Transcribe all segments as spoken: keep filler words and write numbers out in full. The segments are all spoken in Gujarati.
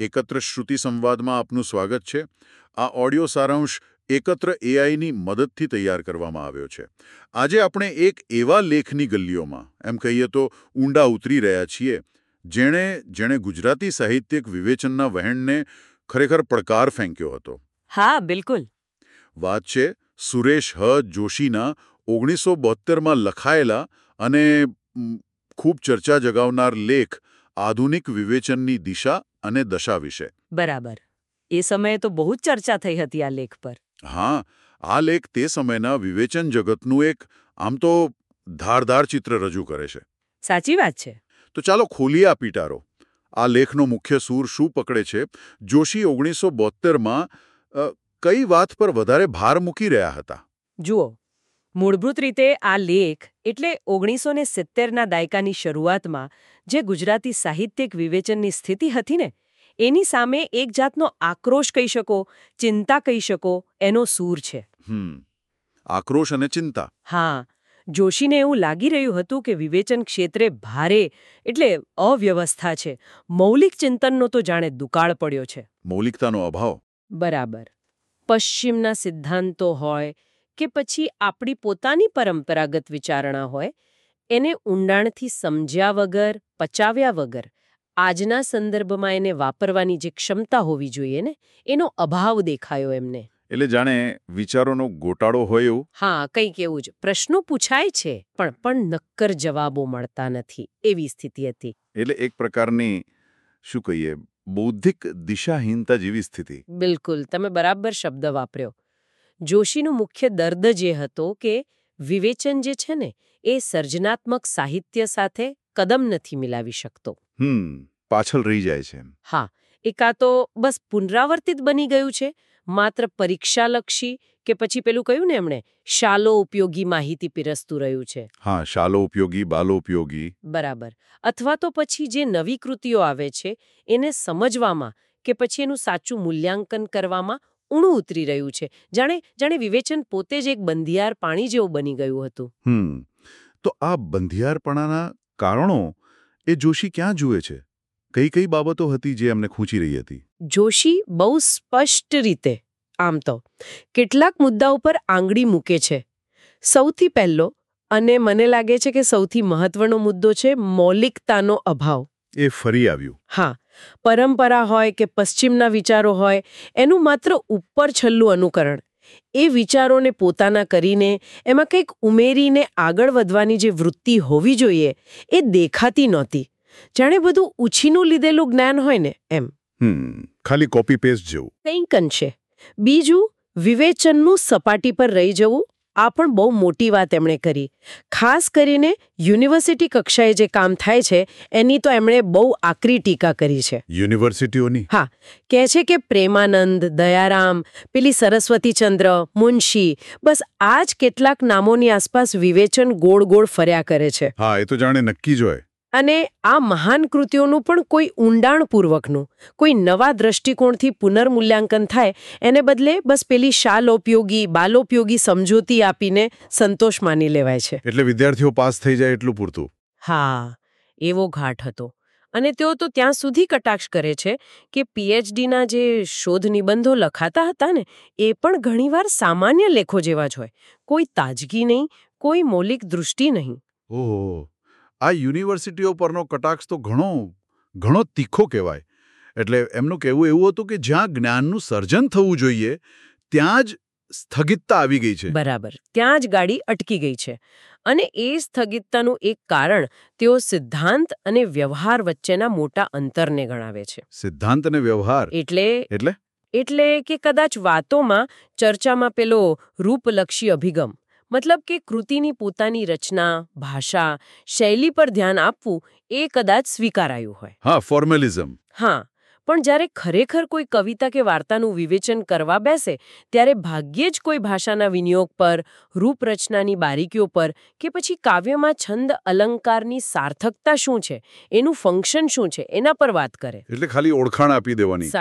એકત્ર શ્રુતિ સંવાદમાં આપનું સ્વાગત છે. આ ઓડિયો સારાંશ એકત્ર એઆઈની મદદથી તૈયાર કરવામાં આવ્યો છે. આજે આપણે એક એવા લેખની ગલીઓમાં, એમ કહીએ તો ઊંડા ઉતરી રહ્યા છીએ, જેણે જેણે ગુજરાતી સાહિત્યિક વિવેચનના વહેણને ખરેખર પડકાર ફેંક્યો હતો. હા, બિલકુલ. વાત છે સુરેશ હ જોશીના ઓગણીસો બોતેરમાં લખાયેલા અને ખૂબ ચર્ચા જગાવનાર લેખ આધુનિક વિવેચનની દિશા અને દશા વિશે. બરાબર. એ સમયે તો બહુ જ ચર્ચા થઈ હતી આ લેખ પર. હા, આ લેખ તે સમયના વિવેચન જગતનું એક આમ તો ધારદાર ચિત્ર રજૂ કરે છે. સાચી વાત છે. તો ચાલો ખોલીએ આ પીટારો. આ લેખનો મુખ્ય સૂર શું પકડે છે? જોશી ઓગણીસો બોતેરમાં કઈ વાત પર વધારે ભાર મૂકી રહ્યા હતા? જુઓ, મૂળભૂત રીતે આ લેખ એટલે ઓગણીસો ને સિત્તેરના દાયકાની શરૂઆતમાં જે ગુજરાતી સાહિત્યિક વિવેચનની સ્થિતિ હતી ને, એની સામે એક જાતનો આક્રોશ કહી શકો, ચિંતા કહી શકો, એનો સૂર છે. હમ આક્રોશ અને ચિંતા. હા, જોશીને એવું લાગી રહ્યું હતું કે વિવેચન ક્ષેત્રે ભારે એટલે અવ્યવસ્થા છે. મૌલિક ચિંતનનો તો જાણે દુકાળ પડ્યો છે. મૌલિકતાનો અભાવ. બરાબર. પશ્ચિમના સિદ્ધાંતો હોય કે પછી આપણી પોતાની પરંપરાગત વિચારણા હોય, એને ઊંડાણથી સમજ્યા વગર, પચાવ્યા વગર આજના સંદર્ભમાં એને વાપરવાની જે ક્ષમતા હોવી જોઈએ ને, એનો અભાવ દેખાયો એમને. એટલે જાણે વિચારોનો ગોટાળો હોય એવું. હા, કંઈક એવું જ. પ્રશ્નો પૂછાય છે પણ પણ નક્કર જવાબો મળતા નથી, એવી સ્થિતિ હતી. એટલે એક પ્રકારની શું કહીએ, બૌદ્ધિક દિશાહીનતા જેવી સ્થિતિ. બિલકુલ, તમે બરાબર શબ્દ વાપર્યો. જોશીનું મુખ્ય દર્દ જે હતો કે વિવેચન જે છે ને, એ સર્જનાત્મક સાહિત્ય સાથે કદમ નથી મિલાવી શકતો. હમ પાછળ રહી જાય છે. હા, એ કાં તો બસ પુનરાવર્તિત બની ગયું છે, માત્ર પરીક્ષાલક્ષી કે પછી પેલું કહ્યું ને એમણે, શાલો ઉપયોગી માહિતી પીરસતું રહ્યું છે. હા, શાલો ઉપયોગી, બાલો ઉપયોગી. બરાબર. અથવા તો પછી જે નવી કૃતિઓ આવે છે એને સમજવામાં કે પછી એનું સાચું મૂલ્યાંકન કરવામાં ઊણું ઉતરી રહ્યું છે. જાણે જાણે વિવેચન પોતે જ એક બંધિયાર પાણી જેવું બની ગયું હતું. હમ તો આ બંધિયારપણાના કારણો એ જોશી ક્યાં જુએ છે? કઈ કઈ બાબતો હતી જે એમને ખૂંચી રહી હતી? જોશી બહુ સ્પષ્ટ રીતે આમ તો કેટલાક મુદ્દા ઉપર આંગળી મૂકે છે. સૌથી પહેલો અને મને લાગે છે કે સૌથી મહત્વનો મુદ્દો છે મૌલિકતાનો અભાવ. એ ફરી આવ્યું. હા, પરંપરા હોય કે પશ્ચિમના વિચારો હોય, એનું માત્ર ઉપર છલ્લું અનુકરણ. એ વિચારોને પોતાના કરીને એમાં કંઈક ઉમેરીને આગળ વધવાની જે વૃત્તિ હોવી જોઈએ એ દેખાતી નહોતી. જાણે બધું ઉછીનું લીધેલું જ્ઞાન હોય ને એમ. હમ ખાલી કોપી પેસ્ટ જેવું. કંઈક અંશે. બીજું, વિવેચનનું સપાટી પર રહી જવું. આ પણ બહુ મોટી વાત એમણે કરી. ખાસ કરીને યુનિવર્સિટી કક્ષાએ જે કામ થાય છે એની તો એમણે બહુ આકરી ટીકા કરી છે. યુનિવર્સિટીઓની? હા, કહે છે કે પ્રેમાનંદ, દયારામ, પેલી સરસ્વતીચંદ્ર, મુનશી, બસ આ જ કેટલાક નામોની આસપાસ વિવેચન ગોળ ગોળ ફર્યા કરે છે. હા, એ તો જાણે નક્કી જ હોય. અને આ મહાન કૃતિઓનું પણ કોઈ ઊંડાણપૂર્વકનું, કોઈ નવા દ્રષ્ટિકોણથી પુનર્મૂલ્યાંકન થાય એને બદલે બસ પેલી શાલોપયોગી, બાલોપયોગી સમજૂતી આપીને સંતોષ માની લેવાય છે. એટલે વિદ્યાર્થીઓ પાસ થઈ જાય એટલું પૂરતું. હા, એવો ઘાટ હતો. અને તેઓ તો ત્યાં સુધી કટાક્ષ કરે છે કે પીએચડીના જે શોધ નિબંધો લખાતા હતા ને, એ પણ ઘણીવાર સામાન્ય લેખો જેવા જ હોય. કોઈ તાજગી નહીં, કોઈ મૌલિક દૃષ્ટિ નહીં. ઓહો, આ યુનિવર્સિટીઓ પરનો કટાક્ષ તો ઘણો ઘણો તીખો કહેવાય. એટલે એમનું કહેવું એવું હતું કે જ્યાં જ્ઞાનનું સર્જન થવું જોઈએ ત્યાં જ સ્થગિતતા આવી ગઈ છે. બરાબર, ત્યાં જ ગાડી અટકી ગઈ છે. અને એ સ્થગિતતાનું એક કારણ તેઓ સિદ્ધાંત અને વ્યવહાર વચ્ચેના મોટા અંતરને ગણાવે છે. સિદ્ધાંત અને વ્યવહાર એટલે એટલે એટલે કે કદાચ વાતોમાં, ચર્ચામાં પેલો રૂપલક્ષી અભિગમ, મતલબ કે કૃતિની પોતાની રચના, ભાષા, શૈલી પર ધ્યાન આપવું એ કદાચ સ્વીકારાયું હોય. હા, ફોર્મેલિઝમ. હા, પણ જ્યારે ખરેખર કોઈ કવિતા કે વાર્તાનું વિવેચન કરવા બેસે ત્યારે ભાગ્યે જ કોઈ ભાષાના વિનિયોગ પર, રૂપરચનાની બારીકીઓ પર કે પછી કાવ્યમાં છંદ અલંકારની સાર્થકતા શું છે, એનું ફંક્શન શું છે, એના પર વાત કરે. એટલે ખાલી ઓળખાણ આપી દેવાની. સાચું.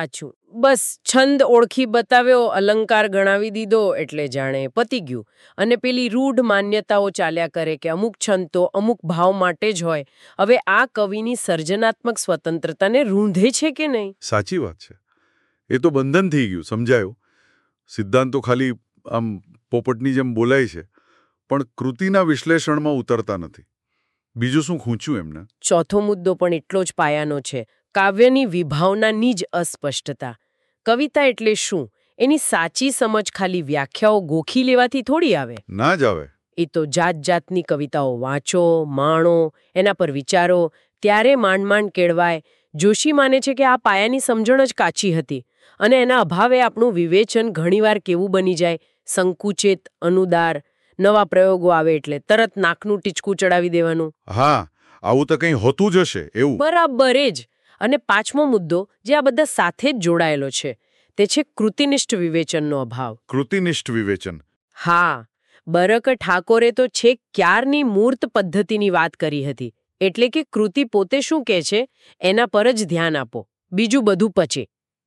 બસ છંદ ઓળખી બતાવ્યો, અલંકાર ગણાવી દીધો એટલે જાણે પતી ગયું. અને પેલી રૂઢ માન્યતાઓ ચાલ્યા કરે કે અમુક છંદ તો અમુક ભાવ માટે જ હોય. હવે આ કવિની સર્જનાત્મક સ્વતંત્રતાને રૂંધે છે કે નહીં? સાચી વાત છે. એ તો બંધન થઈ ગયું, સમજાયું. સિદ્ધાંતો ખાલી આમ પોપટની જેમ બોલાય છે, પણ કૃતિના વિશ્લેષણમાં ઉતરતા નથી. બીજું શું ખૂંચ્યું એમને? ચોથો મુદ્દો પણ એટલો જ પાયાનો છે, કાવ્યની વિભાવનાની જ અસ્પષ્ટતા. કવિતા એટલે શું, એની સાચી સમજ ખાલી વ્યાખ્યાઓ ગોખી લેવાથી થોડી આવે. ના જ આવે. એ તો જાત જાતની કવિતાઓ વાંચો, માણો, એના પર વિચારો, ત્યારે માંડ માંડ કેળવાય. જોશી માને છે કે આ પાયાની સમજણ જ કાચી હતી, અને એના અભાવે આપણું વિવેચન ઘણીવાર કેવું બની જાય, સંકુચિત, અનુદાર. નવા પ્રયોગો આવે એટલે તરત નાકનું ટીચકું ચડાવી દેવાનું. હા, આવું તો કંઈ હોતું જ હશે એવું. બરાબર જ. અને પાંચમો મુદ્દો જે આ બધા સાથે જ જોડાયેલો છે, તે છે કૃતિનિષ્ઠ વિવેચનનો અભાવ. કૃતિનિષ્ઠ વિવેચન? હા, બરક ઠાકોરે તો છેક ક્યારની મૂર્ત પદ્ધતિની વાત કરી હતી. એટલે કે કૃતિ પોતે શું કહે છે એના પર જ ધ્યાન આપો, બીજું બધું પચે.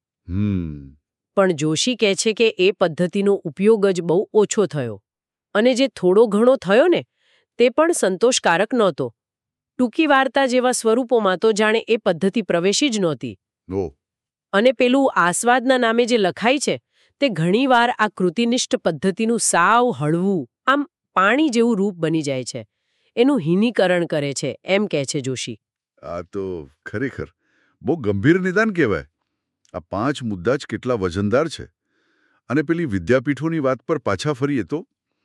હમ પણ જોશી કહે છે કે એ પદ્ધતિનો ઉપયોગ જ બહુ ઓછો થયો, અને જે થોડો ઘણો થયો ને તે પણ સંતોષકારક નહોતો. ટૂંકી વાર્તા જેવા સ્વરૂપોમાં તો જાણે એ પદ્ધતિ પ્રવેશી જ નહોતી. ઓ અને પેલું આસ્વાદના નામે જે લખાય છે તે ઘણીવાર આ કૃતિનિષ્ઠ પદ્ધતિનું સાવ હળવું, આમ પાણી જેવું રૂપ બની જાય છે. એનું હીનીકરણ કરે છે, એમ કહે છે જોશી. આ તો ખરેખર બહુ ગંભીર નિદાન કહેવાય. આ પાંચ મુદ્દા જ કેટલા વજનદાર છે. અને પેલી વિદ્યાપીઠોની વાત પર પાછા ફરીએ તો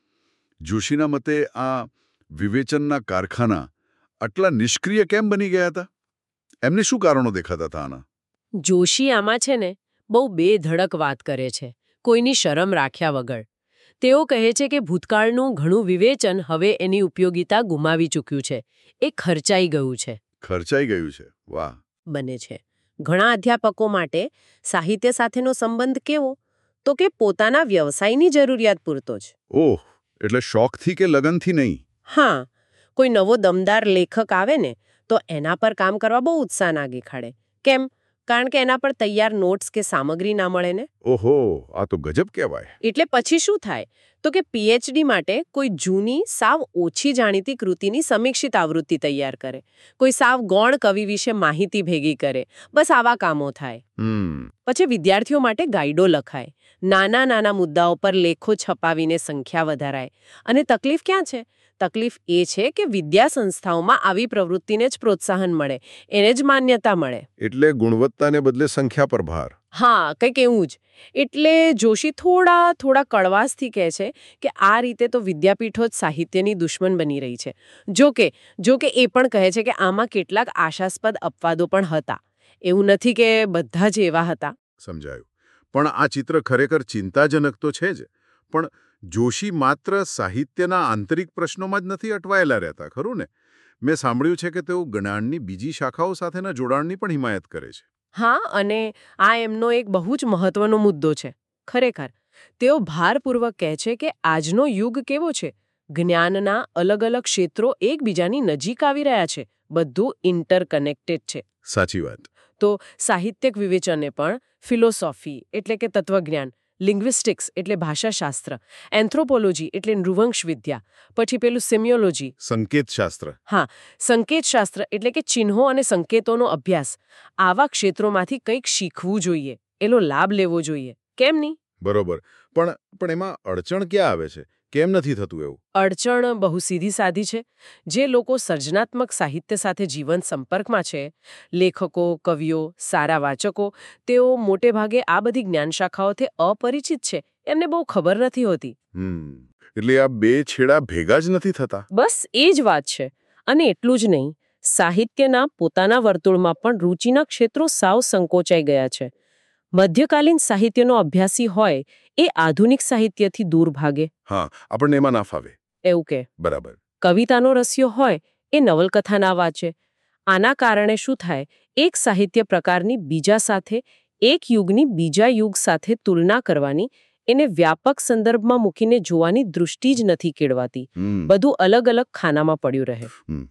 જોશીના મતે આ વિવેચનના કારખાના આટલા નિષ્ક્રિય કેમ બની ગયા હતા? એમને શું કારણો દેખાતા હતા આના? જોશી આમાં છે ને બહુ બેધડક વાત કરે છે, કોઈની શરમ રાખ્યા વગર. તેઓ કહે છે કે ભૂતકાળનું ઘણું વિવેચન હવે એની ઉપયોગિતા ગુમાવી ચૂક્યું છે, એ ખર્ચાઈ ગયું છે. ખર્ચાઈ ગયું છે? વાહ. બને છે. ઘણા અધ્યાપકો માટે સાહિત્ય સાથેનો સંબંધ કેવો? તો કે પોતાના વ્યવસાયની જરૂરિયાત પૂરતો જ. ઓહ, એટલે શોખથી કે લગનથી નહીં. હા, કોઈ નવો દમદાર લેખક આવે ને તો એના પર કામ કરવા બહુ ઉત્સાહ ના દેખાડે. કેમ? કારણ કે એના પર તૈયાર નોટ્સ કે સામગ્રી ના મળે ને. ઓહો, આ તો ગજબ કહેવાય. એટલે પછી શું થાય? તો કે પીએચડી માટે કોઈ જૂની સાવ ઓછી જાણીતી કૃતિની સમીક્ષિત આવૃત્તિ તૈયાર કરે, કોઈ સાવ ગૌણ કવિ વિશે માહિતી ભેગી કરે. બસ આવા કામો થાય. હમ પછી વિદ્યાર્થીઓ માટે ગાઈડો લખાય, નાના નાના મુદ્દાઓ પર લેખો છપાવીને સંખ્યા વધારાય. અને તકલીફ ક્યાં છે? તકલીફ એ છે કે વિદ્યા સંસ્થાઓમાં આવી પ્રવૃત્તિને જ પ્રોત્સાહન મળે, એને જ માન્યતા મળે. એટલે ગુણવત્તાને બદલે સંખ્યા પર ભાર. હા, કંઈક એવું જ. એટલે જોશી થોડા થોડા કડવાશથી કહે છે કે આ રીતે તો વિદ્યાપીઠો જ સાહિત્યની દુશ્મન બની રહી છે. જોકે જોકે એ પણ કહે છે કે આમાં કેટલાક આશાસ્પદ અપવાદો પણ હતા. એવું નથી કે બધા જ એવા હતા. સમજાયું. પણ આ ચિત્ર ખરેખર ચિંતાજનક તો છે જ. પણ જોશી માત્ર સાહિત્યના આંતરિક પ્રશ્નોમાં જ નથી અટવાયેલા રહેતા, ખરું ને? મેં સાંભળ્યું છે કે તેઓ જ્ઞાનની બીજી શાખાઓ સાથેના જોડાણની પણ હિમાયત કરે છે. હા, અને આ એમનો એક બહુ જ મહત્વનો મુદ્દો છે. ખરેખર તેઓ ભારપૂર્વક કહે છે કે આજનો યુગ કેવો છે? જ્ઞાનના અલગ અલગ ક્ષેત્રો એકબીજાની નજીક આવી રહ્યા છે. બધું ઇન્ટરકનેક્ટેડ છે. સાચી વાત. તો સાહિત્યિક વિવેચને પણ ફિલોસોફી એટલે કે તત્વજ્ઞાન, લિંગ્વિસ્ટિક્સ એટલે ભાષાશાસ્ત્ર, એન્થ્રોપોલોજી એટલે નૃવંશવિદ્યા, પછી પેલું સિમિયોલોજી, સંકેતશાસ્ત્ર. હા, સંકેતશાસ્ત્ર એટલે કે ચિહ્નો અને સંકેતોનો અભ્યાસ. આવા ક્ષેત્રોમાંથી કંઈક શીખવું જોઈએ, એનો લાભ લેવો જોઈએ. કેમ નહીં? બરોબર. પણ પણ એમાં અડચણ ક્યાં આવે છે? કેમ નથી થતું એવું? અડચણ બહુ સીધી સાધી છે. જે લોકો સર્જનાત્મક સાહિત્ય સાથે જીવંત સંપર્કમાં છે, લેખકો, કવિઓ, સારા વાચકો, તેઓ મોટે ભાગે આ બધી જ્ઞાનશાખાઓથી અપરિચિત છે. એમને બહુ ખબર નથી હોતી. હમ એટલે આ બે છેડા ભેગા જ નથી થતા. બસ એ જ વાત છે. અને એટલું જ નહીં, સાહિત્યના પોતાના વર્તુળમાં પણ રૂચિના ક્ષેત્રો સાવ સંકોચાઈ ગયા છે. મધ્યકાલીન સાહિત્યનો અભ્યાસી હોય એ આધુનિક સાહિત્યથી દૂર ભાગે. હા, આપણને એમાં ના ફાવે. એવું કે બરાબર. કવિતાનો રસિયો હોય એ નવલકથા ના વાંચે. આના કારણે શું થાય? એક સાહિત્ય પ્રકારની બીજા સાથે, એક યુગની બીજા યુગ સાથે તુલના કરવાની, એને વ્યાપક સંદર્ભમાં મૂકીને જોવાની દૃષ્ટિ જ નથી કેળવાતી. બધું અલગ અલગ ખાનામાં પડ્યું રહે.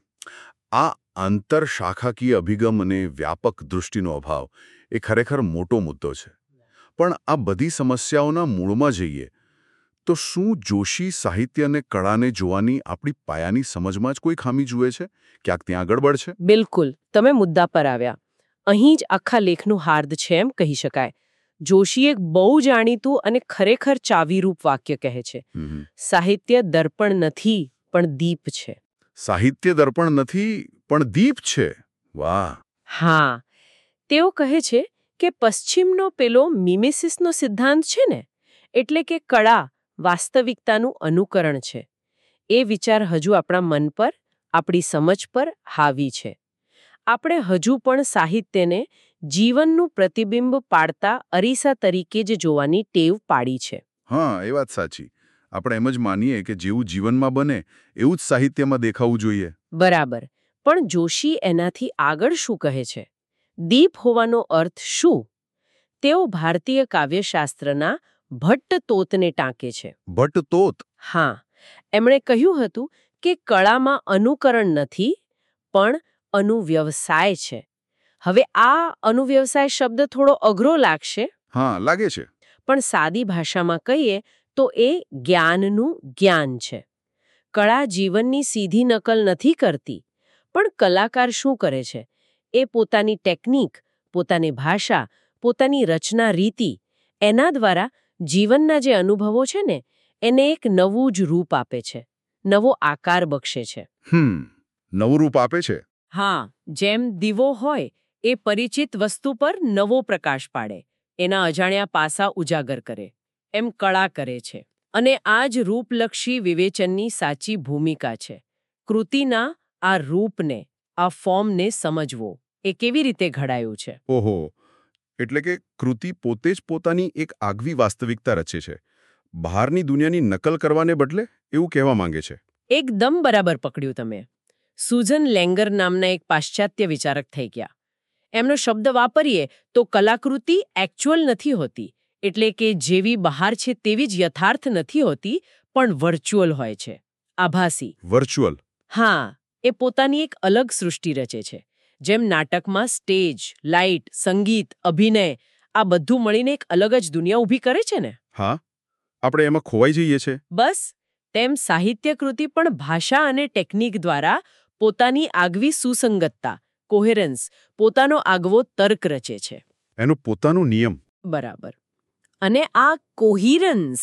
આ આંતરશાખાકીય અભિગમ અને વ્યાપક દૃષ્ટિનો અભાવ એ ખરેખર મોટો મુદ્દો છે. પણ આ બધી સમસ્યાઓના મૂળમાં જઈએ તો શું જોશી સાહિત્ય અને કળાને જોવાની આપણી પાયાની સમજમાં જ કોઈ ખામી જુએ છે? ક્યાંક ત્યાં ગડબડ છે? બિલકુલ, તમે મુદ્દા પર આવ્યા. અહીં જ આખા લેખનું હાર્દ છે એમ કહી શકાય. જોશી એક બહુ જાણીતું અને ખરેખર ચાવીરૂપ વાક્ય કહે છે. સાહિત્ય દર્પણ નથી, પણ દીપ છે. સાહિત્ય દર્પણ નથી, પણ દીપ છે. વાહ! હા, તેઓ કહે છે કે પશ્ચિમનો પેલો મિમેસિસનો સિદ્ધાંત છે ને, એટલે કે કળા વાસ્તવિકતાનું અનુકરણ છે. એ વિચાર હજુ આપણા મન પર, આપણી સમજ પર હાવી છે. આપણે હજુ પણ સાહિત્યને જીવનનું પ્રતિબિંબ પાડતા અરીસા તરીકે જ જોવાની ટેવ પાડી છે. હા, એ વાત સાચી. આપણે એમ જ માનીએ કે જેવું જીવનમાં બને એવું જ સાહિત્યમાં દેખાવું જોઈએ. બરાબર. પણ જોશી એનાથી આગળ શું કહે છે? દીપ હોવાનો અર્થ શું? તેઓ ભારતીય કાવ્યશાસ્ત્રના ભટ્ટ તોતને ટાંકે છે. ભટ્ટ તોત? હા, એમણે કહ્યું હતું કે કળામાં અનુકરણ નથી, પણ અનુવ્યવસાય છે. હવે આ અનુવ્યવસાય શબ્દ થોડો અઘરો લાગશે. હા, લાગે છે. પણ સાદી ભાષામાં કહીએ તો એ જ્ઞાનનું જ્ઞાન છે. કળા જીવનની સીધી નકલ નથી કરતી, પણ કલાકાર શું કરે છે? એ પોતાની ટેકનિક, પોતાની ભાષા, પોતાની રચના રીતિ, એના દ્વારા જીવનના જે અનુભવો છે ને, એને એક નવું જ રૂપ આપે છે, નવો આકાર બક્ષે છે. હમ નવું રૂપ આપે છે. હા, જેમ દીવો હોય એ પરિચિત વસ્તુ પર નવો પ્રકાશ પાડે, એના અજાણ્યા પાસા ઉજાગર કરે, એમ કળા કરે છે. અને આ જ રૂપલક્ષી વિવેચનની સાચી ભૂમિકા છે. કૃતિના આ રૂપને, આ ફોર્મને સમજવો, એ કેવી રીતે ઘડાયું છે. ઓહો, એટલે કે કૃતિ પોતે જ પોતાની એક આગવી વાસ્તવિકતા રચે છે. બહારની દુનિયાની નકલ કરવાને બદલે એવું કહેવા માંગે છે. એકદમ બરાબર પકડ્યું તમે. સુઝન લેંગર નામના એક પાશ્ચાત્ય વિચારક થઈ ગયા. એમનો શબ્દ વાપરીએ તો કલાકૃતિ એક્ચ્યુઅલ નથી હોતી, એટલે કે જેવી બહાર છે તેવી જ યથાર્થ નથી હોતી, પણ વર્ચ્યુઅલ હોય છે, આભાસી. વર્ચ્યુઅલ? હા, એ પોતાની એક અલગ સૃષ્ટિ રચે છે. જેમ નાટકમાં સ્ટેજ, લાઇટ, સંગીત, અભિનય આ બધું મળીને એક અલગ જ દુનિયા ઊભી કરે છે ને. હા, આપણે એમાં ખોવાઈ જઈએ છે. બસ તેમ સાહિત્ય કૃતિ પણ ભાષા અને ટેકનિક દ્વારા પોતાની આગવી સુસંગતતા, કોહેરન્સ, પોતાનો આગવો તર્ક રચે છે. એનો પોતાનો નિયમ. બરાબર. અને આ કોહિરન્સ,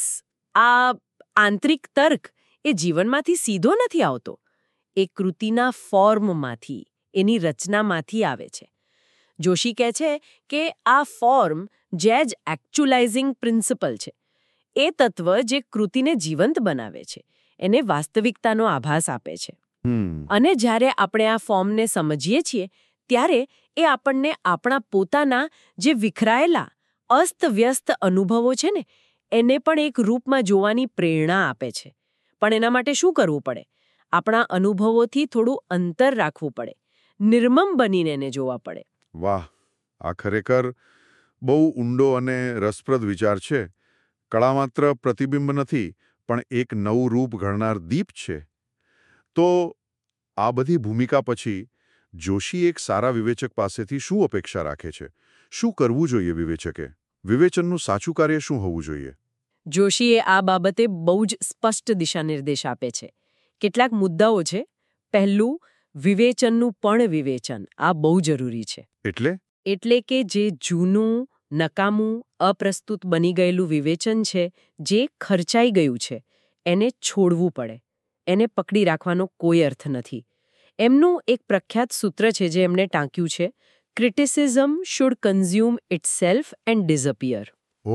આ આંતરિક તર્ક એ જીવનમાંથી સીધો નથી આવતો. એ કૃતિના ફોર્મમાંથી, એની રચનામાંથી આવે છે. જોશી કહે છે કે આ ફોર્મ જે જ એક્ચ્યુલાઇઝિંગ પ્રિન્સિપલ છે, એ તત્વ જે કૃતિને જીવંત બનાવે છે, એને વાસ્તવિકતાનો આભાસ આપે છે. અને જ્યારે આપણે આ ફોર્મને સમજીએ છીએ, ત્યારે એ આપણને આપણા પોતાના જે વિખરાયેલા, અસ્તવ્યસ્ત અનુભવો છે ને, એને પણ એક રૂપમાં જોવાની પ્રેરણા આપે છે. પણ એના માટે શું કરવું પડે? આપણા અનુભવોથી થોડું અંતર રાખવું પડે, નિર્મમ બનીને એને જોવા પડે. વાહ, આ ખરેખર બહુ ઊંડો અને રસપ્રદ વિચાર છે. કળા માત્ર પ્રતિબિંબ નથી, પણ એક નવું રૂપ ઘડનાર દીપ છે. તો આ બધી ભૂમિકા પછી જોશી એક સારા વિવેચક પાસેથી શું અપેક્ષા રાખે છે? શું કરવું જોઈએ વિવેચકે? વિવેચનનું સાચું કાર્ય શું હોવું જોઈએ? જોશીએ આ બાબતે બહુ જ સ્પષ્ટ દિશાનિર્દેશ આપે છે. કેટલાક મુદ્દાઓ છે. પહેલું, વિવેચનનું પણ વિવેચન. આ બહુ જરૂરી છે. એટલે? એટલે કે જે જૂનું, નકામું, અપ્રસ્તુત બની ગયેલું વિવેચન છે, જે ખર્ચાઈ ગયું છે, એને છોડવું પડે. એને પકડી રાખવાનો કોઈ અર્થ નથી. એમનું એક પ્રખ્યાત સૂત્ર છે જે એમણે ટાંક્યું છે, criticism should consume itself and disappear.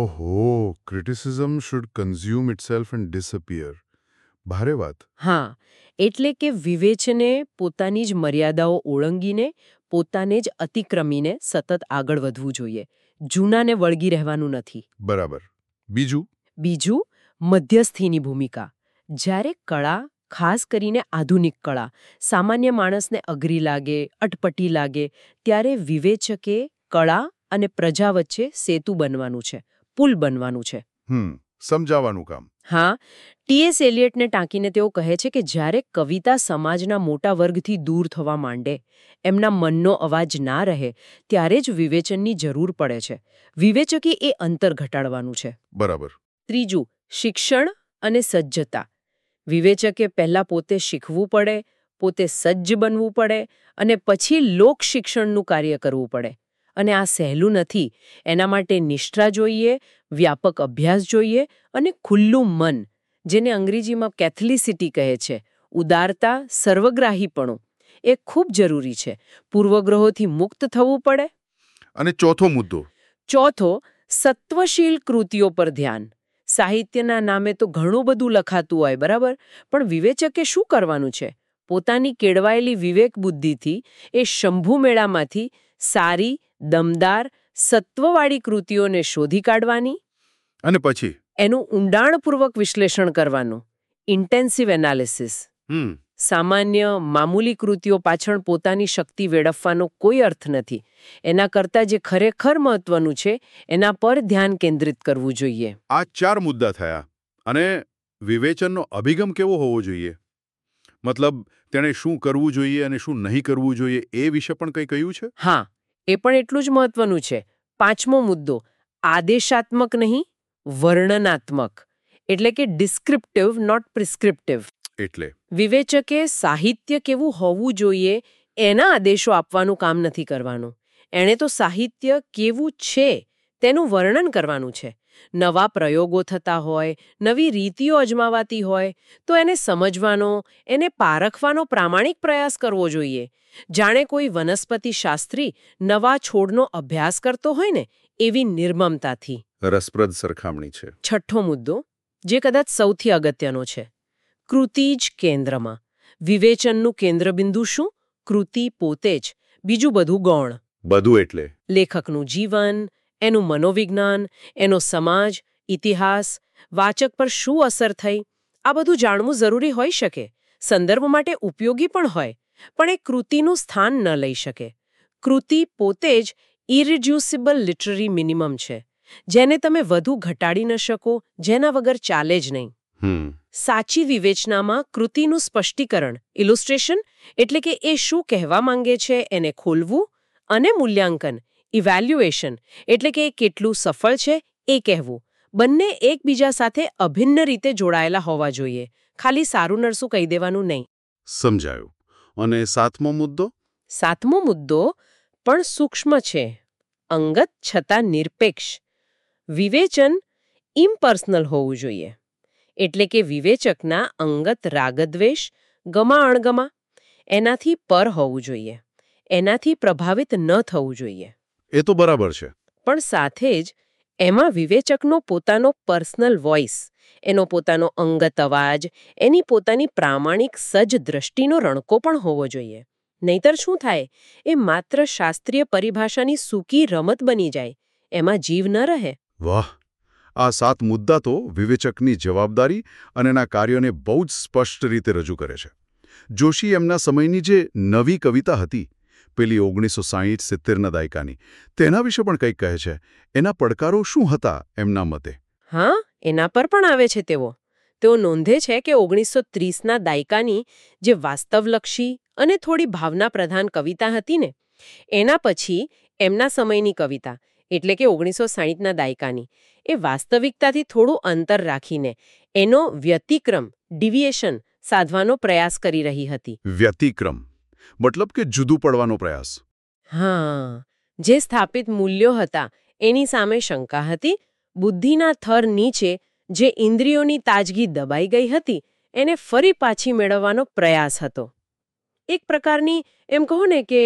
ઓહો, criticism should consume itself and disappear. ભારે વાત. હા, એટલે કે વિવેચને પોતાની જ મર્યાદાઓ ઓળંગીને, પોતાને જ અતિક્રમીને સતત આગળ વધવું જોઈએ. જૂનાને વળગી રહેવાનું નથી. બરાબર. બીજું? બીજું, મધ્યસ્થીની ભૂમિકા. જ્યારે કળા, ખાસ કરીને આધુનિક કળા, સામાન્ય માણસને અઘરી લાગે, અટપટી લાગે, ત્યારે વિવેચકે કળા અને પ્રજા વચ્ચે સેતુ બનવાનું છે, પુલ બનવાનું છે. હમ સમજાવવાનું કામ. હા, ટીએસ એલિયટને ટાંકીને તેઓ કહે છે કે જ્યારે કવિતા સમાજના મોટા વર્ગથી દૂર થવા માંડે, એમના મનનો અવાજ ના રહે, ત્યારે જ વિવેચનની જરૂર પડે છે. વિવેચકે એ અંતર ઘટાડવાનું છે. બરાબર. ત્રીજું, શિક્ષણ અને સજ્જતા. વિવેચકે પહેલા પોતે શીખવું પડે, પોતે સજ્જ બનવું પડે અને પછી લોક શિક્ષણનું કાર્ય કરવું પડે. અને આ સહેલું નથી. એના માટે નિષ્ઠા જોઈએ, વ્યાપક અભ્યાસ જોઈએ અને ખુલ્લું મન, જેને અંગ્રેજીમાં કેથલિસિટી કહે છે, ઉદારતા, સર્વગ્રાહીપણું, એ ખૂબ જરૂરી છે. પૂર્વગ્રહોથી મુક્ત થવું પડે. અને ચોથો મુદ્દો? ચોથો, સત્વશીલ કૃતિઓ પર ધ્યાન. સાહિત્યના નામે તો ઘણું બધું લખાતું હોય, બરાબર, પણ વિવેચકે શું કરવાનું છે? પોતાની કેળવાયેલી વિવેક બુદ્ધિથી એ શંભુ મેળામાંથી સારી, દમદાર, સત્વવાળી કૃતિઓને શોધી કાઢવાની. અને પછી એનું ઊંડાણપૂર્વક વિશ્લેષણ કરવાનું, ઇન્ટેન્સિવ એનાલિસિસ. હમ સામાન્ય મામૂલી કૃતિઓ પાછળ પોતાની શક્તિ વેડફવાનો કોઈ અર્થ નથી. એના કરતાં જે ખરેખર મહત્વનું છે એના પર ધ્યાન કેન્દ્રિત કરવું જોઈએ. આ ચાર મુદ્દા થયા. અને વિવેચનનો અભિગમ કેવો હોવો જોઈએ? મતલબ, તેણે શું કરવું જોઈએ અને શું નહીં કરવું જોઈએ એ વિશે પણ કંઈ કહ્યું છે? હા, એ પણ એટલું જ મહત્વનું છે. પાંચમો મુદ્દો, આદેશાત્મક નહીં, વર્ણનાત્મક. એટલે કે ડિસ્ક્રિપ્ટિવ, નોટ પ્રિસ્ક્રિપ્ટિવ. એટલે વિવેચકે સાહિત્ય કેવું હોવું જોઈએ એના આદેશો આપવાનું કામ નથી કરવાનું. એણે તો સાહિત્ય કેવું છે તેનું વર્ણન કરવાનું છે. નવા પ્રયોગો થતા હોય, નવી રીતિઓ અજમાવાતી હોય તો એને સમજવાનો, એને પારખવાનો પ્રામાણિક પ્રયાસ કરવો જોઈએ. જાણે કોઈ વનસ્પતિ શાસ્ત્રી નવા છોડનો અભ્યાસ કરતો હોય ને, એવી નિર્મમતાથી. રસપ્રદ સરખામણી છે. છઠ્ઠો મુદ્દો, જે કદાચ સૌથી અગત્યનો છે, કૃતિ જ કેન્દ્રમાં. વિવેચનનું કેન્દ્રબિંદુ શું? કૃતિ પોતે જ, બીજું બધું ગૌણ. બધું એટલે? લેખકનું જીવન, એનું મનોવિજ્ઞાન, એનો સમાજ, ઇતિહાસ, વાચક પર શું અસર થઈ, આ બધું જાણવું જરૂરી હોઈ શકે, સંદર્ભ માટે ઉપયોગી પણ હોય, પણ એ કૃતિનું સ્થાન ન લઈ શકે. કૃતિ પોતે જ ઇરિડ્યુસિબલ લિટરરી મિનિમમ છે, જેને તમે વધુ ઘટાડી ન શકો, જેના વગર ચાલે જ નહીં. હમ સાચી વિવેચનામાં કૃતિનું સ્પષ્ટીકરણ, ઇલુસ્ટ્રેશન, એટલે કે એ શું કહેવા માંગે છે એને ખોલવું, અને મૂલ્યાંકન, ઇવેલ્યુએશન, એટલે કે એ કેટલું સફળ છે એ કહેવું, બંને એકબીજા સાથે અભિન્ન રીતે જોડાયેલા હોવા જોઈએ. ખાલી સારું નરસું કહી દેવાનું નહીં. સમજાયું. અને સાતમો મુદ્દો? સાતમો મુદ્દો પણ સૂક્ષ્મ છે, અંગત છતાં નિરપેક્ષ. વિવેચન ઇમ્પર્સનલ હોવું જોઈએ. એટલે કે વિવેચકના અંગત રાગદ્વેષ, ગમા અણગમા, એનાથી પર હોવું જોઈએ. એનાથી પ્રભાવિત ન થવું જોઈએ. એ તો બરાબર છે. પણ સાથે જ એમાં વિવેચકનો પોતાનો પર્સનલ વોઇસ, એનો પોતાનો અંગત અવાજ, એની પોતાની પ્રામાણિક સજ દ્રષ્ટિનો રણકો પણ હોવો જોઈએ. નહીતર શું થાય? એ માત્ર શાસ્ત્રીય પરિભાષાની સૂકી રમત બની જાય, એમાં જીવ ન રહે. વાહ! આ સાત મુદ્દા તો વિવેચકની જવાબદારી અને એના કાર્યોને બહુ જ સ્પષ્ટ રીતે રજૂ કરે છે. જોશી એમના સમયની જે નવી કવિતા હતી, પેલી ઓગણીસો સાહીઠ સિત્તેરના દાયકાની, તેના વિશે પણ કંઈક કહે છે. એના પડકારો શું હતા એમના મતે? હા, એના પર પણ આવે છે તેઓ. તેઓ નોંધે છે કે ઓગણીસો ત્રીસના દાયકાની જે વાસ્તવલક્ષી અને થોડી ભાવના પ્રધાન કવિતા હતી ને, એના પછી એમના સમયની કવિતા, એટલે કે ઓગણીસો સાહીઠના દાયકાની, એ વાસ્તવિકતાથી થોડું અંતર રાખીને એનો વ્યતિક્રમ, ડિવિએશન સાધવાનો પ્રયાસ કરી રહી હતી. વ્યતિક્રમ મતલબ કે જુદું પડવાનો પ્રયાસ? હા, જે સ્થાપિત મૂલ્યો હતા એની સામે શંકા હતી, બુદ્ધિના થર નીચે જે ઇન્દ્રિયોની તાજગી દબાઈ ગઈ હતી એને ફરી પાછી મેળવવાનો પ્રયાસ હતો. એક પ્રકારની એમ કહો ને કે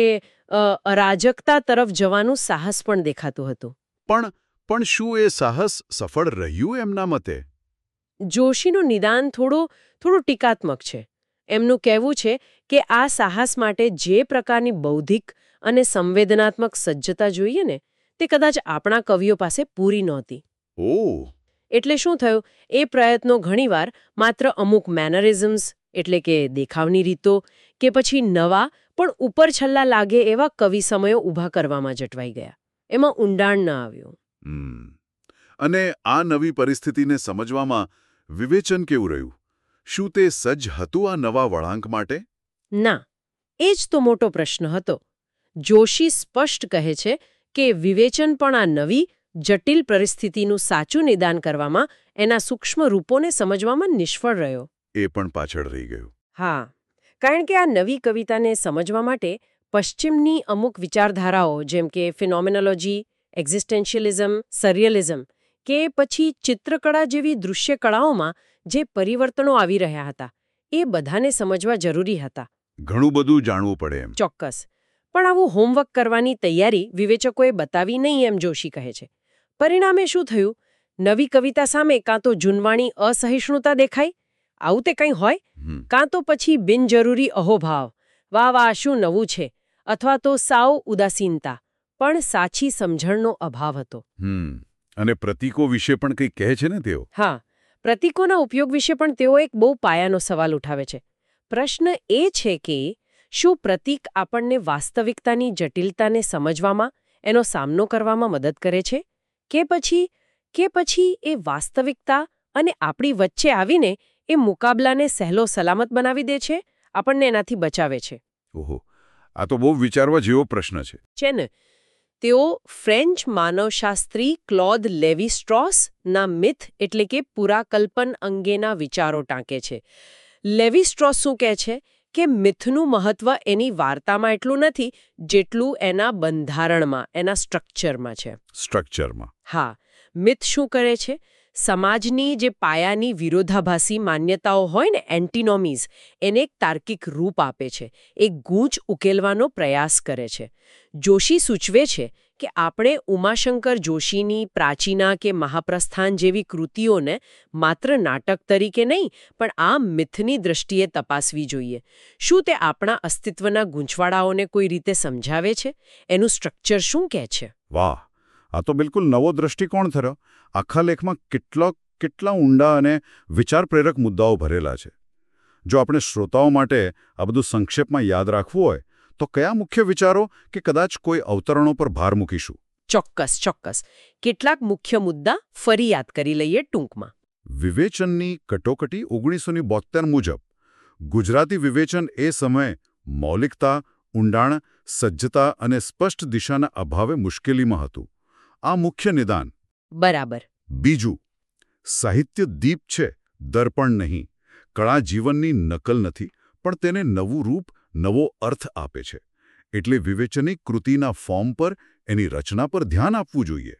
અરાજકતા તરફ જવાનું સાહસ પણ દેખાતું હતું. પણ પણ શું એ સાહસ સફળ રહ્યું એમના મતે? જોશીનું નિદાન થોડું થોડું ટીકાત્મક છે. એમનું કહેવું છે કે આ સાહસ માટે જે પ્રકારની બૌદ્ધિક અને સંવેદનાત્મક સજ્જતા જોઈએ ને, તે કદાચ આપણા કવિઓ પાસે પૂરી નહોતી. ઓહ! એટલે શું થયું? એ પ્રયત્નો ઘણીવાર માત્ર અમુક મેનરિઝમ્સ, એટલે કે દેખાવની રીતો, કે પછી નવા પણ ઉપર છલ્લા લાગે એવા કવિ સમયો ઊભા કરવામાં જટવાઈ ગયા. એમાં ઊંડાણ ન આવ્યું. હમ અને આ નવી પરિસ્થિતિને સમજવામાં વિવેચન કેવું રહ્યું? શું તે સજ્જ હતું આ નવા વળાંક માટે? ના, એ જ તો મોટો પ્રશ્ન હતો. જોશી સ્પષ્ટ કહે છે કે વિવેચન પણ આ નવી જટિલ પરિસ્થિતિનું સાચું નિદાન કરવામાં, એના સૂક્ષ્મ રૂપોને સમજવામાં નિષ્ફળ રહ્યો. એ પણ પાછળ રહી ગયું. હા, કારણ કે આ નવી કવિતાને સમજવા માટે પશ્ચિમની અમુક વિચારધારાઓ જેમ કે ફિનોમેનોલોજી, એક્ઝિસ્ટેન્શિયલિઝમ, સરિયલિઝમ કે પછી ચિત્રકળા જેવી દૃશ્ય કળાઓમાં જે પરિવર્તનો આવી રહ્યા હતા, એ બધાને સમજવા જરૂરી હતા. ઘણું બધું જાણવું પડે એમ. ચોક્કસ. પણ આવું હોમવર્ક કરવાની તૈયારી વિવેચકોએ બતાવી નહીં એમ જોશી કહે છે. પરિણામે શું થયું? નવી કવિતા સામે કાં તો જૂનવાણી અસહિષ્ણુતા દેખાઈ, આવું તે કંઈ હોય, કાં તો પછી બિનજરૂરી અહોભાવ, વાહ વાહ શું નવું છે, અથવા તો સાવ ઉદાસીનતા, પણ સાચી સમજણનો અભાવ હતો. હમ અને પ્રતીકો વિશે પણ કંઈ કહે છે ને તેઓ? હા, પ્રતીકોના ઉપયોગ વિશે પણ તેઓ એક બહુ પાયાનો સવાલ ઉઠાવે છે. પ્રશ્ન એ છે કે શું પ્રતીક આપણને વાસ્તવિકતાની જટિલતાને સમજવામાં, એનો સામનો કરવામાં મદદ કરે છે, કે પછી કે પછી એ વાસ્તવિકતા અને આપણી વચ્ચે આવીને એ મુકાબલાને સહેલો સલામત બનાવી દે છે, આપણને એનાથી બચાવે છે? ઓહો, આ તો બહુ વિચારવા જેવો પ્રશ્ન છે. છે ને? તેઓ ફ્રેન્ચ માનવશાસ્ત્રી ક્લોદ લેવી સ્ટ્રોસ ના મિથ એટલે કે પુરાકલ્પન અંગેના વિચારો ટાંકે છે. લેવી સ્ટ્રોસ શું કહે છે કે મિથનું મહત્વ એની વાર્તામાં એટલું નથી જેટલું એના બંધારણમાં, એના સ્ટ્રક્ચરમાં છે. સ્ટ્રક્ચરમાં? હા. મિથ શું કરે છે? સમાજની જે પાયાની વિરોધાભાસી માન્યતાઓ હોય ને, એન્ટિનોમીઝ, એને એક તાર્કિક રૂપ આપે છે, એક ગૂંચ ઉકેલવાનો પ્રયાસ કરે છે. જોશી સૂચવે છે કે આપણે ઉમાશંકર જોશીની પ્રાચીના કે મહાપ્રસ્થાન જેવી કૃતિઓને માત્ર નાટક તરીકે નહીં, પણ આ મિથની દ્રષ્ટિએ તપાસવી જોઈએ. શું તે આપણા અસ્તિત્વના ગૂંચવાડાઓને કોઈ રીતે સમજાવે છે? એનું સ્ટ્રક્ચર શું કહે છે? વાહ, આ તો બિલકુલ નવો દ્રષ્ટિકોણ થયો. આખા લેખમાં કેટલા કેટલા ઊંડા અને વિચારપ્રેરક મુદ્દાઓ ભરેલા છે. જો આપણે શ્રોતાઓ માટે આ બધું સંક્ષેપમાં યાદ રાખવું હોય તો કયા મુખ્ય વિચારો કે કદાચ કોઈ અવતરણો પર ભાર મૂકીશું? ચોક્કસ ચોક્કસ કેટલાક મુખ્ય મુદ્દા ફરી યાદ કરી લઈએ ટૂંકમાં. વિવેચનની કટોકટી ઓગણીસો બોતેર મુજબ ગુજરાતી વિવેચન એ સમયે મૌલિકતા, ઊંડાણ, સજ્જતા અને સ્પષ્ટ દિશાના અભાવે મુશ્કેલીમાં હતું. આ મુખ્ય નિદાન. બરાબર. બીજું, સાહિત્ય દીપ છે, દર્પણ નહીં. કળા જીવનની નકલ નથી, પણ તેને નવું રૂપ, નવો અર્થ આપે છે. એટલે વિવેચનિક કૃતિના ફોર્મ પર, એની રચના પર ધ્યાન આપવું જોઈએ.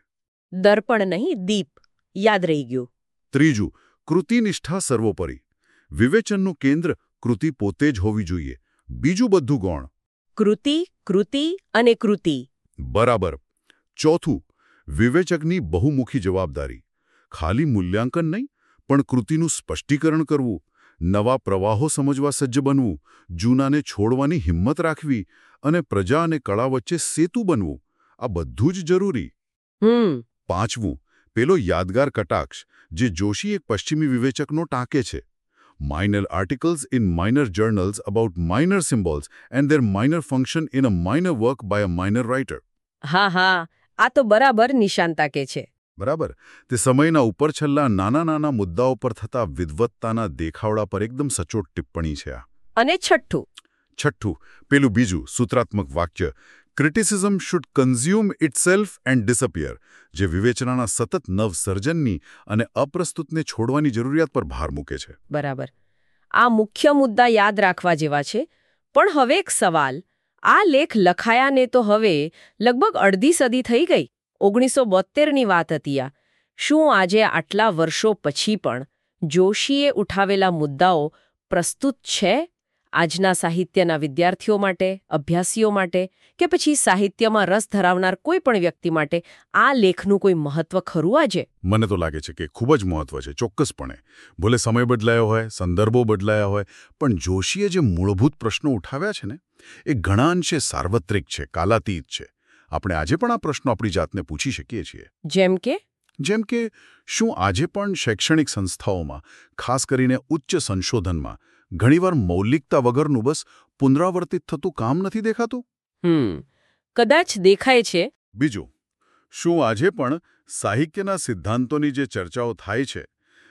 દર્પણ નહીં, દીપ. યાદ રહી ગયું. ત્રીજું, કૃતિનિષ્ઠા સર્વોપરી. વિવેચનનું કેન્દ્ર કૃતિ પોતે જ હોવી જોઈએ, બીજું બધું ગૌણ. કૃતિ, કૃતિ અને કૃતિ. બરાબર. ચોથું, વિવેચકની બહુમુખી જવાબદારી. ખાલી મૂલ્યાંકન નહીં, પણ કૃતિનું સ્પષ્ટીકરણ કરવું, નવા પ્રવાહો સમજવા સજ્જ બનવું, જૂનાને છોડવાની હિંમત રાખવી અને પ્રજા અને કળા વચ્ચે સેતુ બનવું, આ બધું જ જરૂરી. હમ પાંચમું, પેલો યાદગાર કટાક્ષ જે જોશી એક પશ્ચિમી વિવેચકનો ટાંકે છે. minor articles in minor journals about minor symbols and their minor function in a minor work by a minor writer. હા હા આ તો બરાબર નિશાન તાકે છે. બરાબર. તે સમયના ઉપર છેલ્લા નાના નાના મુદ્દાઓ પર થતા વિદ્વત્તાના દેખાવડા પર એકદમ સચોટ ટિપ્પણી છે આ. અને છઠ્ઠું છઠ્ઠું, પેલું બીજું સૂત્રાત્મક વાક્ય, criticism should consume itself and disappear, જે વિવેચનાના સતત નવસર્જનની અને અપ્રસ્તુતને છોડવાની જરૂરિયાત પર ભાર મૂકે છે. બરાબર. આ મુખ્ય મુદ્દા યાદ રાખવા જેવા છે. પણ હવે એક સવાલ. આ લેખ લખાયાને તો હવે લગભગ અડધી સદી થઈ ગઈ. ઓગણીસો બોતેરની વાત હતી આ. શું આજે આટલા વર્ષો પછી પણ જોશીએ ઉઠાવેલા મુદ્દાઓ પ્રસ્તુત છે આજના સાહિત્યના વિદ્યાર્થીઓ માટે, અભ્યાસીઓ માટે, કે પછી સાહિત્યમાં રસ ધરાવનાર કોઈ પણ વ્યક્તિ માટે આ લેખનું કોઈ મહત્વ ખરું આજે? મને તો લાગે છે કે ખૂબ જ મહત્વ છે, ચોક્કસપણે. ભલે સમય બદલાયો હોય, સંદર્ભો બદલાયા હોય, પણ જોશીએ જે મૂળભૂત પ્રશ્નો ઉઠાવ્યા છે ને, એ ઘણા અંશે સાર્વત્રિક છે, કાલાતીત છે. આપણે આજે પણ આ પ્રશ્નો આપણી જાતને પૂછી શકીએ છીએ. જેમ કે જેમ કે શું આજે પણ શૈક્ષણિક સંસ્થાઓમાં, ખાસ કરીને ઉચ્ચ સંશોધનમાં, ઘણીવાર મૌલિકતા વગરનું બસ પુનરાવર્તિત થતું કામ નથી દેખાતું? હમ કદાચ દેખાય છે. બીજું, શું આજે પણ સાહિત્યના સિદ્ધાંતોની જે ચર્ચાઓ થાય છે,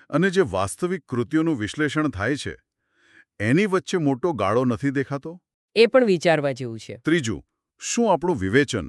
અને જે વાસ્તવિક કૃતિઓનું વિશ્લેષણ થાય છે એની વચ્ચે મોટો ગાળો નથી દેખાતો? એ પણ વિચારવા જેવું છે. ત્રીજું, શું આપણું વિવેચન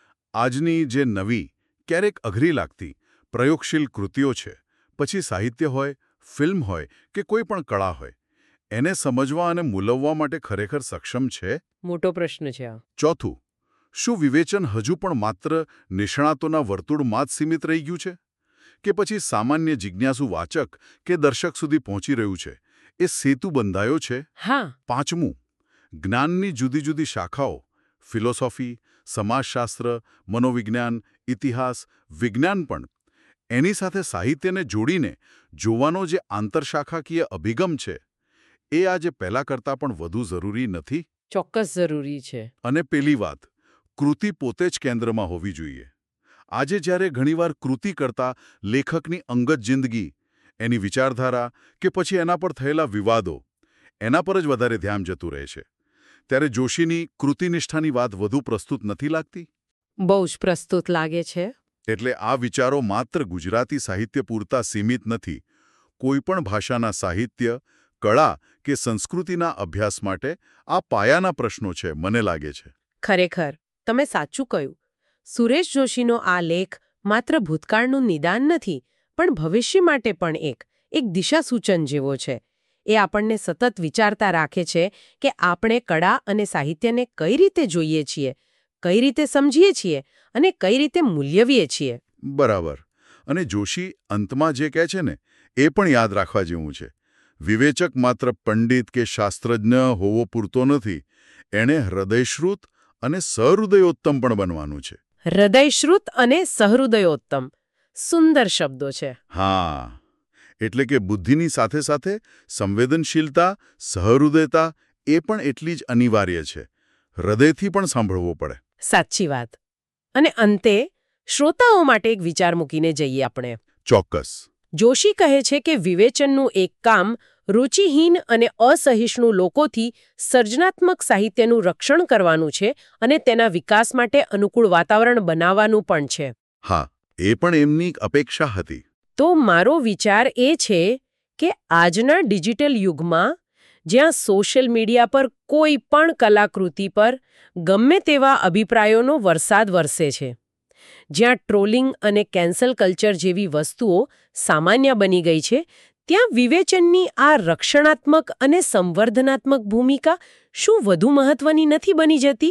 આજની જે નવી, ક્યારેક અઘરી લાગતી પ્રયોગશીલ કૃતિઓ છે, પછી સાહિત્ય હોય, ફિલ્મ હોય કે કોઈ પણ કળા હોય, એને સમજવા અને મૂલવવા માટે ખરેખર સક્ષમ છે? મોટો પ્રશ્ન છે આ. ચોથું, શું વિવેચન હજુ પણ માત્ર નિષ્ણાતોના વર્તુળમાં જ સીમિત રહી ગયું છે? કે પછી સામાન્ય જિજ્ઞાસુ વાચક કે દર્શક સુધી પહોંચી રહ્યું છે? એ સેતુ બંધાયો છે? હા. પાંચમું, જ્ઞાનની જુદી જુદી શાખાઓ, ફિલોસોફી, સમાજશાસ્ત્ર, મનોવિજ્ઞાન, ઇતિહાસ, વિજ્ઞાન પણ, એની સાથે સાહિત્યને જોડીને જોવાનો જે આંતરશાખાકીય અભિગમ છે એ આજે પહેલાં કરતાં પણ વધુ જરૂરી નથી? ચોક્કસ જરૂરી છે. અને પેલી વાત, કૃતિ પોતે જ કેન્દ્રમાં હોવી જોઈએ. આજે જ્યારે ઘણીવાર કૃતિ કરતાં લેખકની અંગત જિંદગી, એની વિચારધારા કે પછી એના પર થયેલા વિવાદો, એના પર જ વધારે ધ્યાન જતું રહે છે, ત્યારે જોશીની કૃતિનિષ્ઠાની વાત વધુ પ્રસ્તુત નથી લાગતી? બહુ જ પ્રસ્તુત લાગે છે. એટલે આ વિચારો માત્ર ગુજરાતી સાહિત્ય પૂરતા સીમિત નથી. કોઈપણ ભાષાના સાહિત્ય, કળા કે સંસ્કૃતિના અભ્યાસ માટે આ પાયાના પ્રશ્નો છે, મને લાગે છે. ખરેખર, તમે સાચું કહ્યું. સુરેશ જોશીનો આ લેખ માત્ર ભૂતકાળનું નિદાન નથી, પણ ભવિષ્ય માટે પણ એક એક દિશાસૂચન જેવો છે. એ આપણને સતત વિચારતા રાખે છે કે આપણે કળા અને સાહિત્યને કઈ રીતે જોઈએ છીએ, કઈ રીતે સમજીએ છીએ અને કઈ રીતે મૂલ્યવીએ છીએ. બરાબર. અને જોશી અંતમાં જે કહે છે ને, એ પણ યાદ રાખવા જેવું છે. વિવેચક માત્ર પંડિત કે શાસ્ત્રજ્ઞ હોવો પૂરતો નથી, એણે હૃદયશ્રુત અને સહૃદયોત્તમ પણ બનવાનું છે. હૃદયશ્રુત અને સહૃદયોત્તમ, સુંદર શબ્દો છે. હા, એટલે કે બુદ્ધિની સાથે સાથે સંવેદનશીલતા, સહૃદયતા એ પણ એટલી જ અનિવાર્ય છે. હૃદયથી પણ સાંભળવો પડે. સાચી વાત. અને અંતે શ્રોતાઓ માટે એક વિચાર મૂકીને જઈએ આપણે. ચોક્કસ. જોશી કહે છે કે વિવેચનનું એક કામ રુચિહીન અને અસહિષ્ણુ લોકોથી સર્જનાત્મક સાહિત્યનું રક્ષણ કરવાનું છે અને તેના વિકાસ માટે અનુકૂળ વાતાવરણ બનાવવાનું પણ છે. હા, એ પણ એમની અપેક્ષા હતી. તો મારો વિચાર એ છે કે આજના ડિજિટલ યુગમાં, જ્યાં સોશિયલ મીડિયા પર કોઈ પણ કલાકૃતિ પર ગમે તેવા અભિપ્રાયોનો વરસાદ વરસે છે, જ્યાં ટ્રોલિંગ અને કેન્સલ કલ્ચર જેવી વસ્તુઓ સામાન્ય બની ગઈ છે, ત્યાં વિવેચનની આ રક્ષણાત્મક અને સંવર્ધનાત્મક ભૂમિકા શું વધુ મહત્વની નથી બની જતી?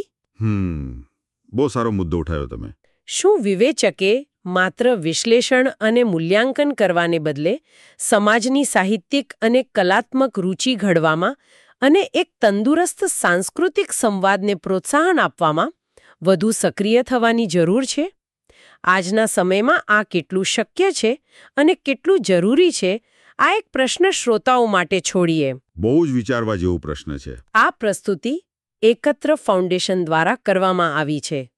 હમ બહુ સારો મુદ્દો ઉઠાવ્યો તમે. શું વિવેચકે માત્ર વિશ્લેષણ અને મૂલ્યાંકન કરવાને બદલે સમાજની સાહિત્યિક અને કલાત્મક રુચિ ઘડવામાં અને એક તંદુરસ્ત સાંસ્કૃતિક સંવાદને પ્રોત્સાહન આપવામાં વધુ સક્રિય થવાની જરૂર છે? આજના સમયમાં આ કેટલું શક્ય છે અને કેટલું જરૂરી છે, આ એક પ્રશ્ન શ્રોતાઓ માટે છોડીએ. બહુ જ વિચારવા જેવો પ્રશ્ન છે. આ પ્રસ્તુતિ એકત્ર ફાઉન્ડેશન દ્વારા કરવામાં આવી છે.